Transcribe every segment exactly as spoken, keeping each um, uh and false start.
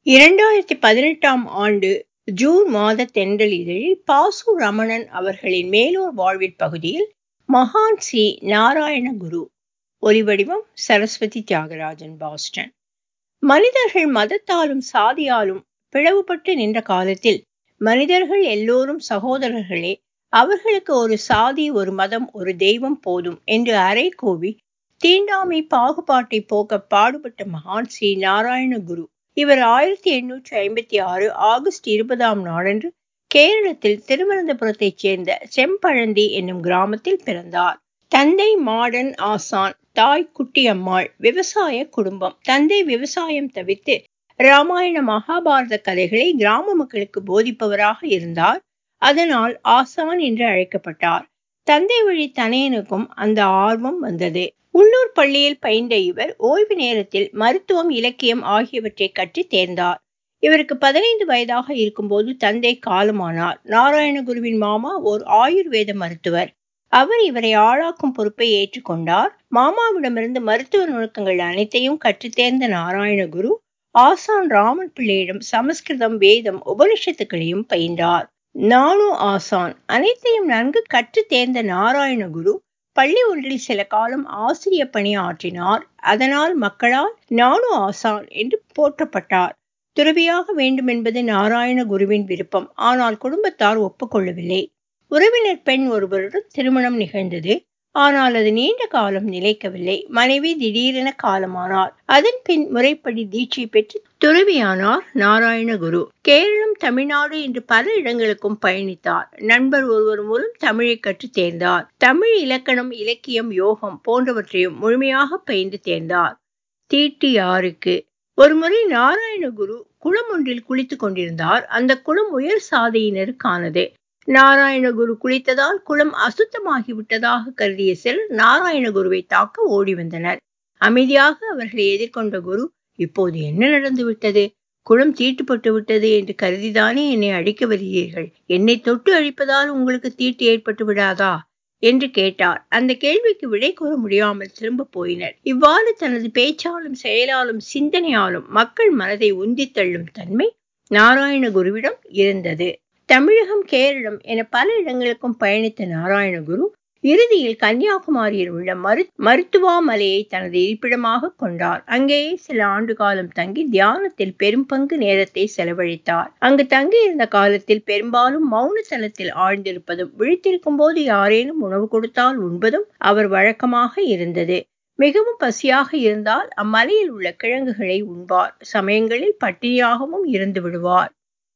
இரண்டாயிரத்தி பதினெட்டாம் ஆண்டு ஜூன் மாத தென்றல் இதழில் பாசு ரமணன் அவர்களின் மேலோர் வாழ்விற் பகுதியில் மகான் ஸ்ரீ நாராயண குரு. ஒலிவடிவம் சரஸ்வதி தியாகராஜன், பாஸ்டன். மனிதர்கள் மதத்தாலும் சாதியாலும் பிளவுபட்டு நின்ற காலத்தில் மனிதர்கள் எல்லோரும் சகோதரர்களே, அவர்களுக்கு ஒரு சாதி, ஒரு மதம், ஒரு தெய்வம் போதும் என்று அறை கூவி தீண்டாமை பாகுபாட்டை போக்க பாடுபட்ட மகான் ஸ்ரீ நாராயண குரு. இவர் ஆயிரத்தி எண்ணூற்றி ஐம்பத்தி ஆறு ஆகஸ்ட் இருபதாம் நாளன்று கேரளத்தில் திருவனந்தபுரத்தைச் சேர்ந்த செம்பழந்தி என்னும் கிராமத்தில் பிறந்தார். தந்தை மாடன் ஆசான், தாய் குட்டியம்மாள். விவசாய குடும்பம். தந்தை விவசாயம் தவிர்த்து இராமாயண மகாபாரத கதைகளை கிராம மக்களுக்கு போதிப்பவராக இருந்தார். அதனால் ஆசான் என்று அழைக்கப்பட்டார். தந்தை வழி தனையனுக்கும் அந்த ஆர்வம் வந்தது. உள்ளூர் பள்ளியில் பயின்ற இவர் ஓய்வு நேரத்தில் மருத்துவம், இலக்கியம் ஆகியவற்றை கற்று தேர்ந்தார். இவருக்கு பதினைந்து வயதாக இருக்கும்போது தந்தை காலமானார். நாராயணகுருவின் மாமா ஓர் ஆயுர்வேத மருத்துவர். அவர் இவரை ஆளாக்கும் பொறுப்பை ஏற்றுக்கொண்டார். மாமாவிடமிருந்து மருத்துவ நுணுக்கங்கள் அனைத்தையும் கற்று தேர்ந்த நாராயணகுரு ஆசான் ராமன் பிள்ளையிடம் சமஸ்கிருதம், வேதம், உபனிஷத்துக்களையும் பயின்றார். நானு ஆசான். அனைத்தையும் நன்கு கற்று தேர்ந்த நாராயணகுரு பள்ளி ஒன்றில் சில காலம் ஆசிரிய பணி ஆற்றினார். அதனால் மக்களால் நானு ஆசான் என்று போற்றப்பட்டார். துறவியாக வேண்டுமென்பது நாராயண குருவின் விருப்பம். ஆனால் குடும்பத்தார் ஒப்புக்கொள்ளவில்லை. உறவினர் பெண் ஒருவருடன் திருமணம் நிகழ்ந்தது. ஆனால் அது நீண்ட காலம் நிலைக்கவில்லை. மனைவி திடீரென காலமானார். அதன் பின் முறைப்படி தீட்சை பெற்று துறவியானார் நாராயணகுரு. கேரளம், தமிழ்நாடு என்று பல இடங்களுக்கும் பயணித்தார். நண்பர் ஒருவர் மூலம் தமிழை கற்று தேர்ந்தார். தமிழ் இலக்கணம், இலக்கியம், யோகம் போன்றவற்றையும் முழுமையாக பயின்று தேர்ந்தார். தீட்டு யாருக்கு? ஒருமுறை நாராயணகுரு குளம் ஒன்றில் குளித்துக் கொண்டிருந்தார். அந்த குளம் உயர் சாதியினருக்கானது. நாராயணகுரு குளித்ததால் குளம் அசுத்தமாகிவிட்டதாக கருதிய சிலர் நாராயணகுருவை தாக்க ஓடி வந்தனர். அமைதியாக அவர்களை எதிர்கொண்ட குரு, இப்போது என்ன நடந்து விட்டது? குளம் தீட்டுப்பட்டு விட்டது என்று கருதிதானே என்னை அழிக்க வருகிறீர்கள். என்னை தொட்டு அழிப்பதால் உங்களுக்கு தீட்டு ஏற்பட்டு விடாதா என்று கேட்டார். அந்த கேள்விக்கு விடை கூற முடியாமல் திரும்ப போயினர். இவ்வாறு தனது பேச்சாலும் செயலாலும் சிந்தனையாலும் மக்கள் மனதை உந்தி தள்ளும் தன்மை நாராயணகுருவிடம் இருந்தது. தமிழகம், கேரளம் என பல இடங்களுக்கும் பயணித்த நாராயணகுரு இறுதியில் கன்னியாகுமரியில் உள்ள மரு மருத்துவாமலையை தனது இருப்பிடமாக கொண்டார். அங்கேயே சில ஆண்டு காலம் தங்கி தியானத்தில் பெரும் பங்கு நேரத்தை செலவழித்தார். அங்கு தங்கியிருந்த காலத்தில் பெரும்பாலும் மௌன தலத்தில் ஆழ்ந்திருப்பதும், விழித்திருக்கும் போது யாரேனும் உணவு கொடுத்தால் உண்பதும் அவர் வழக்கமாக இருந்தது. மிகவும் பசியாக இருந்தால் அம்மலையில் உள்ள கிழங்குகளை உண்பார். சமயங்களில் பட்டினியாகவும் இருந்து விடுவார்.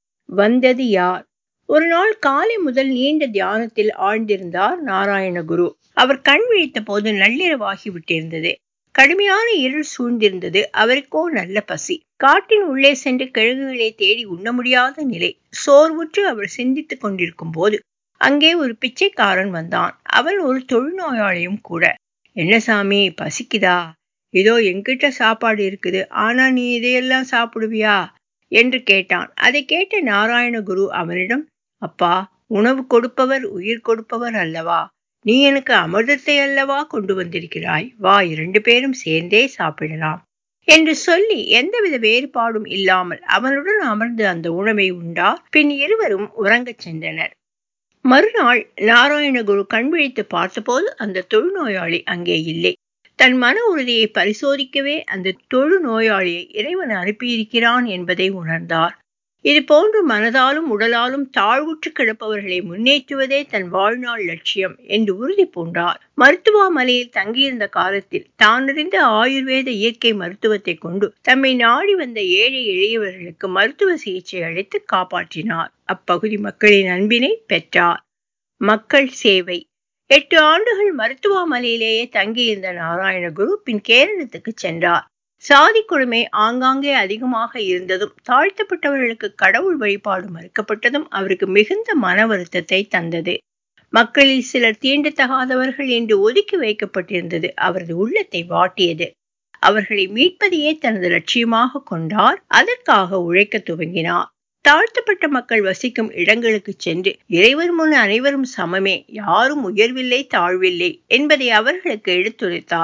வந்தது யார்? ஒரு நாள் காலை முதல் நீண்ட தியானத்தில் ஆழ்ந்திருந்தார் நாராயணகுரு. அவர் கண் விழித்த போது நள்ளிரவாகி விட்டிருந்தது. கடுமையான இருள் சூழ்ந்திருந்தது. அவருக்கோ நல்ல பசி. காட்டின் உள்ளே சென்று கிழங்குகளை தேடி உண்ண முடியாத நிலை. சோர்வுற்று அவர் சிந்தித்துக் கொண்டிருக்கும் போது அங்கே ஒரு பிச்சைக்காரன் வந்தான். அவன் ஒரு தொழுநோயாளியும் கூட. என்ன சாமி, பசிக்குதா? இதோ என்கிட்ட சாப்பாடு இருக்குது, ஆனா நீ இதையெல்லாம் சாப்பிடுவியா என்று கேட்டான். அதை கேட்ட நாராயணகுரு அவனிடம், அப்பா, உணவு கொடுப்பவர் உயிர் கொடுப்பவர் அல்லவா? நீ எனக்கு அமிர்தத்தை அல்லவா கொண்டு வந்திருக்கிறாய். வா, இரண்டு பேரும் சேர்ந்தே சாப்பிடலாம் என்று சொல்லி எந்தவித வேறுபாடும் இல்லாமல் அவனுடன் அமர்ந்து அந்த உணவை உண்டார். பின் இருவரும் உறங்கச் சென்றனர். மறுநாள் நாராயணகுரு கண் விழித்து பார்த்தபோது அந்த தொழுநோயாளி அங்கே இல்லை. தன் மன உறுதியை பரிசோதிக்கவே அந்த தொழு நோயாளியை இறைவன் அனுப்பியிருக்கிறான் என்பதை உணர்ந்தார். இது போன்று மனதாலும் உடலாலும் தாழ்வுற்று கிடப்பவர்களை முன்னேற்றுவதே தன் வாழ்நாள் லட்சியம் என்று உறுதி பூண்டார். மருத்துவமனையில் தங்கியிருந்த காலத்தில் தானறிந்த ஆயுர்வேத இயற்கை மருத்துவத்தை கொண்டு தம்மை நாடி வந்த ஏழை எளியவர்களுக்கு மருத்துவ சிகிச்சை அளித்து காப்பாற்றினார். அப்பகுதி மக்களின் அன்பினை பெற்றார். மக்கள் சேவை. எட்டு ஆண்டுகள் மருத்துவமனையிலேயே தங்கியிருந்த நாராயணகுரு பின் கேரளத்துக்கு சென்றார். சாதி கொடுமை ஆங்காங்கே அதிகமாக இருந்ததும், தாழ்த்தப்பட்டவர்களுக்கு கடவுள் வழிபாடு மறுக்கப்பட்டதும் அவருக்கு மிகுந்த மன வருத்தத்தை தந்தது. மக்களில் சிலர் தீண்டத்தகாதவர்கள் என்று ஒதுக்கி வைக்கப்பட்டிருந்தது அவரது உள்ளத்தை வாட்டியது. அவர்களை மீட்பதையே தனது லட்சியமாக கொண்டார். அதற்காக உழைக்க துவங்கினார். தாழ்த்தப்பட்ட மக்கள் வசிக்கும் இடங்களுக்கு சென்று இறைவர் முன் அனைவரும் சமமே, யாரும் உயர்வில்லை தாழ்வில்லை என்பதை அவர்களுக்கு எடுத்துரைத்தார்.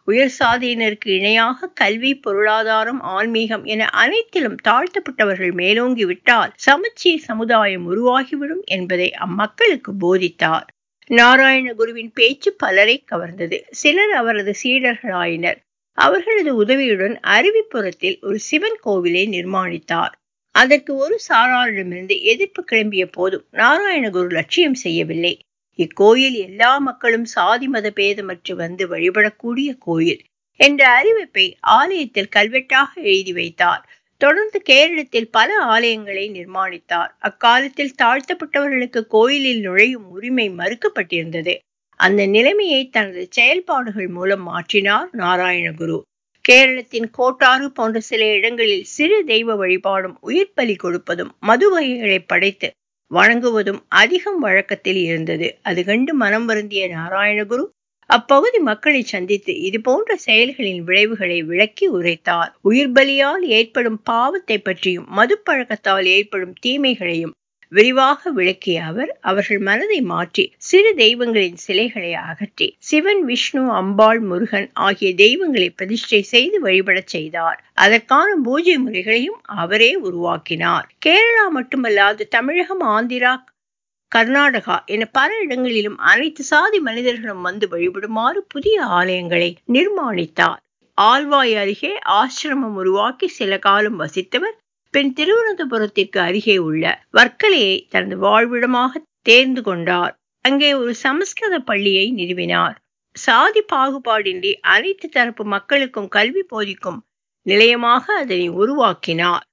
உயர் சாதியினருக்கு இணையாக கல்வி, பொருளாதாரம், ஆன்மீகம் என அனைத்திலும் தாழ்த்தப்பட்டவர்கள் மேலோங்கி விட்டால் சமச்சீர் சமுதாயம் உருவாகிவிடும் என்பதை அம்மக்களுக்கு போதித்தார். நாராயண குருவின் பேச்சு பலரை கவர்ந்தது. சிலர் அவரது சீடர்களாயினர். அவர்களது உதவியுடன் அருவிப்புறத்தில் ஒரு சிவன் கோவிலை நிர்மாணித்தார். அதற்கு ஒரு சாராரிடமிருந்து எதிர்ப்பு கிளம்பிய போதும் நாராயணகுரு லட்சியம் செய்யவில்லை. இக்கோயில் எல்லா மக்களும் சாதி மத பேதமற்று வந்து வழிபடக்கூடிய கோயில் என்ற அறிவிப்பை ஆலயத்தில் கல்வெட்டாக எழுதி வைத்தார். தொடர்ந்து கேரளத்தில் பல ஆலயங்களை நிர்மாணித்தார். அக்காலத்தில் தாழ்த்தப்பட்டவர்களுக்கு கோயிலில் நுழையும் உரிமை மறுக்கப்பட்டிருந்தது. அந்த நிலைமையை தனது செயல்பாடுகள் மூலம் மாற்றினார் நாராயணகுரு. கேரளத்தின் கோட்டாறு போன்ற சில இடங்களில் சிறு தெய்வ வழிபாடும் உயிர் பலி கொடுப்பதும் மது வகைகளை படைத்து வணங்குவதும் அதிகம் வழக்கத்தில் இருந்தது. அது கண்டு மனம் வருந்திய நாராயணகுரு அப்பகுதி மக்களை சந்தித்து இது போன்ற செயல்களின் விளைவுகளை விளக்கி உரைத்தார். உயிர் பலியால் ஏற்படும் பாவத்தை பற்றியும் மது பழக்கத்தால் ஏற்படும் தீமைகளையும் விரிவாக விளக்கிய அவர் அவர்கள் மனதை மாற்றி சிறு தெய்வங்களின் சிலைகளை அகற்றி சிவன், விஷ்ணு, அம்பாள், முருகன் ஆகிய தெய்வங்களை பிரதிஷ்டை செய்து வழிபடச் செய்தார். அதற்கான பூஜை முறைகளையும் அவரே உருவாக்கினார். கேரளா மட்டுமல்லாது தமிழகம், ஆந்திரா, கர்நாடகா என பல இடங்களிலும் அனைத்து சாதி மனிதர்களும் வந்து வழிபடுமாறு புதிய ஆலயங்களை நிர்மாணித்தார். ஆல்வாய் அருகே ஆசிரமம் உருவாக்கி சில காலம் வசித்தவர் பின் திருவனந்தபுரத்திற்கு அருகே உள்ள வர்க்கலையை தனது வாழ்விடமாக தேர்ந்து கொண்டார். அங்கே ஒரு சமஸ்கிருத பள்ளியை நிறுவினார். சாதி பாகுபாடின்றி அனைத்து தரப்பு மக்களுக்கும் கல்வி போதிக்கும் நிலையமாக அதனை உருவாக்கினார்.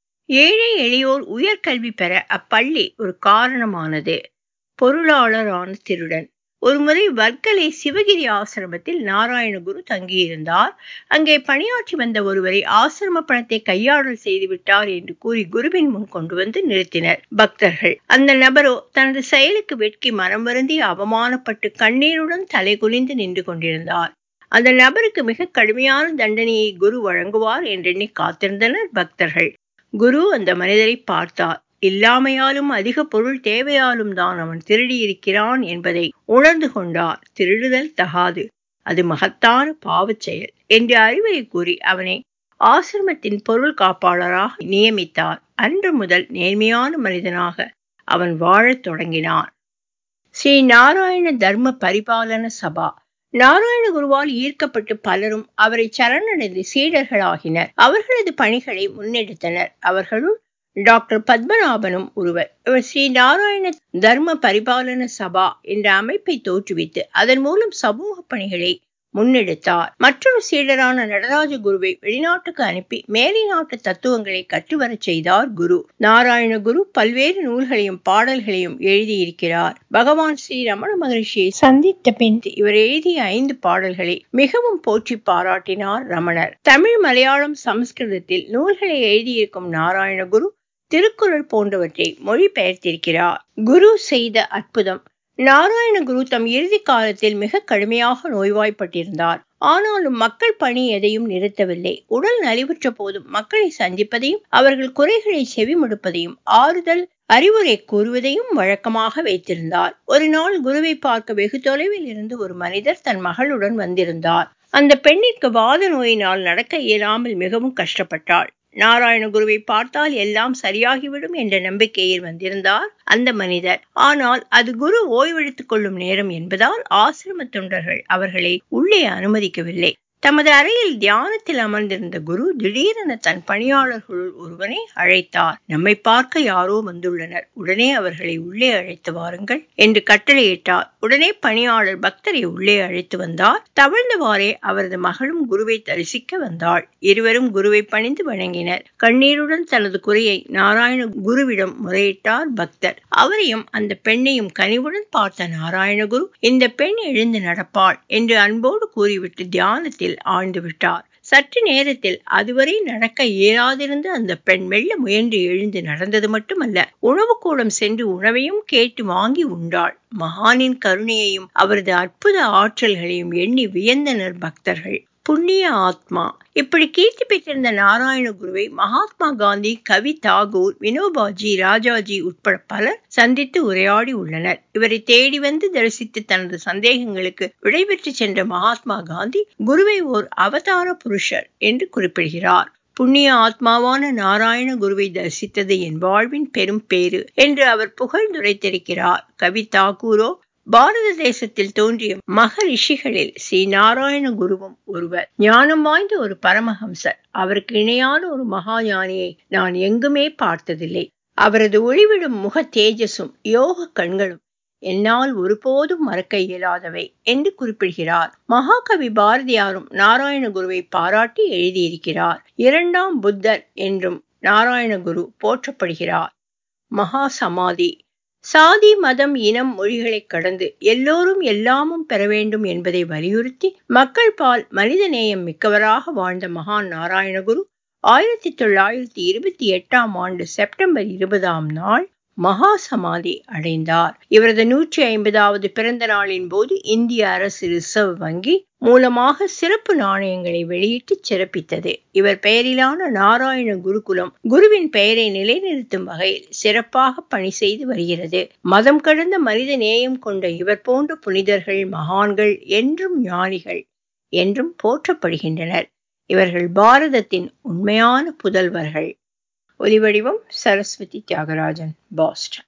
ஏழை எளியோர் உயர்கல்வி பெற அப்பள்ளி ஒரு காரணமானது. பொருளாளரான திருடன். ஒருமுறை வர்க்கலை சிவகிரி ஆசிரமத்தில் நாராயணகுரு தங்கியிருந்தார். அங்கே பணியாற்றி வந்த ஒருவரை ஆசிரம பணத்தை கையாடல் செய்துவிட்டார் என்று கூறி குருவின் முன் கொண்டு வந்து நிறுத்தினர் பக்தர்கள். அந்த நபரோ தனது செயலுக்கு வெட்கி மனம் வருந்தி அவமானப்பட்டு கண்ணீருடன் தலை குனிந்து நின்று கொண்டிருந்தார். அந்த நபருக்கு மிக கடுமையான தண்டனையை குரு வழங்குவார் என்றெண்ணி காத்திருந்தனர் பக்தர்கள். குரு அந்த மனிதரை பார்த்தார். இல்லாமையாலும் அதிக பொருள் தேவையாலும் தான் அவன் திருடி இருக்கிறான் என்பதை உணர்ந்து கொண்டார். திருடுதல் தகாது, அது மகத்தான பாவச் செயல் என்று அறிவுரை கூறி அவனை ஆசிரமத்தின் பொருள் காப்பாளராக நியமித்தார். அன்று முதல் நேர்மையான மனிதனாக அவன் வாழத் தொடங்கினான். ஸ்ரீ நாராயண தர்ம பரிபாலன சபா. நாராயண குருவால் ஈர்க்கப்பட்டு பலரும் அவரை சரணடைந்து சீடர்களாகினர். அவர்களது பணிகளை முன்னெடுத்தனர். அவர்களுள் டாக்டர் பத்மநாபனும் ஒருவர். இவர் ஸ்ரீ நாராயண தர்ம பரிபாலன சபா என்ற அமைப்பை தோற்றுவித்து அதன் மூலம் சமூக பணிகளை முன்னெடுத்தார். மற்றொரு சீடரான நடராஜ குருவை வெளிநாட்டுக்கு அனுப்பி மேலை நாட்டு தத்துவங்களை கற்றுவரச் செய்தார் குரு. நாராயண குரு பல்வேறு நூல்களையும் பாடல்களையும் எழுதியிருக்கிறார். பகவான் ஸ்ரீ ரமண மகரிஷியை சந்தித்த பின் இவர் எழுதிய ஐந்து பாடல்களை மிகவும் போற்றி பாராட்டினார் ரமணர். தமிழ், மலையாளம், சமஸ்கிருதத்தில் நூல்களை எழுதியிருக்கும் நாராயண குரு திருக்குறள் போன்றவற்றை மொழிபெயர்த்திருக்கிறார். குரு செய்த அற்புதம். நாராயண குரு தம் இறுதி காலத்தில் மிக கடுமையாக நோய்வாய்ப்பட்டிருந்தார். ஆனாலும் மக்கள் பணி எதையும் நிறுத்தவில்லை. உடல் நலிவுற்ற போதும் மக்களை சந்திப்பதையும் அவர்கள் குறைகளை செவிமடுப்பதையும் ஆறுதல் அறிவுரை கூறுவதையும் வழக்கமாக வைத்திருந்தார். ஒரு நாள் குருவை பார்க்க வெகு தொலைவில் இருந்து ஒரு மனிதர் தன் மகளுடன் வந்திருந்தார். அந்த பெண்ணிற்கு வாத நோயினால் நடக்க இயலாமல் மிகவும் கஷ்டப்பட்டாள். நாராயண குருவை பார்த்தால் எல்லாம் சரியாகிவிடும் என்ற நம்பிக்கையில் வந்திருந்தார் அந்த மனிதர். ஆனால் அது குரு ஓய்வெடுத்துக் கொள்ளும் நேரம் என்பதால் ஆசிரம தொண்டர்கள் அவர்களை உள்ளே அனுமதிக்கவில்லை. தமது அறையில் தியானத்தில் அமர்ந்திருந்த குரு திடீரென தன் பணியாளர்களுள் ஒருவனை அழைத்தார். நம்மை பார்க்க யாரோ வந்துள்ளனர், உடனே அவர்களை உள்ளே அழைத்து வாருங்கள் என்று கட்டளையிட்டார். உடனே பணியாளர் பக்தரை உள்ளே அழைத்து வந்தார். தவழ்ந்தவாறே அவரது மகளும் குருவை தரிசிக்க வந்தாள். இருவரும் குருவை பணிந்து வணங்கினர். கண்ணீருடன் தனது குறையை நாராயண குருவிடம் முறையிட்டார் பக்தர். அவரையும் அந்த பெண்ணையும் கனிவுடன் பார்த்த நாராயண குரு, இந்த பெண் எழுந்து நடப்பாள் என்று அன்போடு கூறிவிட்டு தியானத்தில் ஆழ்ந்து விட்டார். சற்று நேரத்தில் அதுவரை நடக்க இயலாதிருந்த அந்த பெண் மெல்ல முயன்று எழுந்து நடந்தது மட்டுமல்ல, உணவு கூடம் சென்று உணவையும் கேட்டு வாங்கி உண்டாள். மகானின் கருணையையும் அவரது அற்புத ஆற்றல்களையும் எண்ணி வியந்தனர் பக்தர்கள். புண்ணிய ஆத்மா. இப்படி கீர்த்தி பெற்றிருந்த நாராயண குருவை மகாத்மா காந்தி, கவி தாகூர், வினோபாஜி, ராஜாஜி உட்பட பலர் சந்தித்து உரையாடி உள்ளனர். இவரை தேடி வந்து தரிசித்து தனது சந்தேகங்களுக்கு விடைபெற்று சென்ற மகாத்மா காந்தி குருவை ஓர் அவதார புருஷர் என்று குறிப்பிடுகிறார். புண்ணிய ஆத்மாவான நாராயண குருவை தரிசித்தது என் வாழ்வின் பெரும் பேறு என்று அவர் புகழ்ந்துரைத்திருக்கிறார். கவி தாகூரோ பாரத தேசத்தில் தோன்றிய மகரிஷிகளில் ஸ்ரீ நாராயண குருவும் ஒருவர். ஞானம் வாய்ந்த ஒரு பரமஹம்சர். அவருக்கு இணையான ஒரு மகா ஞானியை நான் எங்குமே பார்த்ததில்லை. அவரது ஒளிவிடும் முக தேஜஸும் யோக கண்களும் என்னால் ஒருபோதும் மறக்க இயலாதவை என்று குறிப்பிடுகிறார். மகாகவி பாரதியாரும் நாராயண குருவை பாராட்டி எழுதியிருக்கிறார். இரண்டாம் புத்தர் என்றும் நாராயண குரு போற்றப்படுகிறார். மகா சமாதி. சாதி, மதம், இனம், மொழிகளை கடந்து எல்லோரும் எல்லாமும் பெற வேண்டும் என்பதை வலியுறுத்தி மக்கள் பால் மனித நேயம் மிக்கவராக வாழ்ந்த மகான் நாராயணகுரு ஆயிரத்தி தொள்ளாயிரத்தி இருபத்தி எட்டாம் ஆண்டு செப்டம்பர் இருபதாம் நாள் மகா சமாதி அடைந்தார். இவரது நூற்றி ஐம்பதாவது பிறந்த நாளின் போது இந்திய அரசு ரிசர்வ் வங்கி மூலமாக சிறப்பு நாணயங்களை வெளியிட்டு சிறப்பித்தது. இவர் பெயரிலான நாராயண குருகுலம் குருவின் பெயரை நிலைநிறுத்தும் வகையில் சிறப்பாக பணி செய்து வருகிறது. மதம் கடந்த மனித நேயம் கொண்ட இவர் போன்ற புனிதர்கள், மகான்கள் என்றும் ஞானிகள் என்றும் போற்றப்படுகின்றனர். இவர்கள் பாரதத்தின் உண்மையான புதல்வர்கள். ஒலிவடிவம் சரஸ்வதி தியாகராஜன், பாஸ்டன்.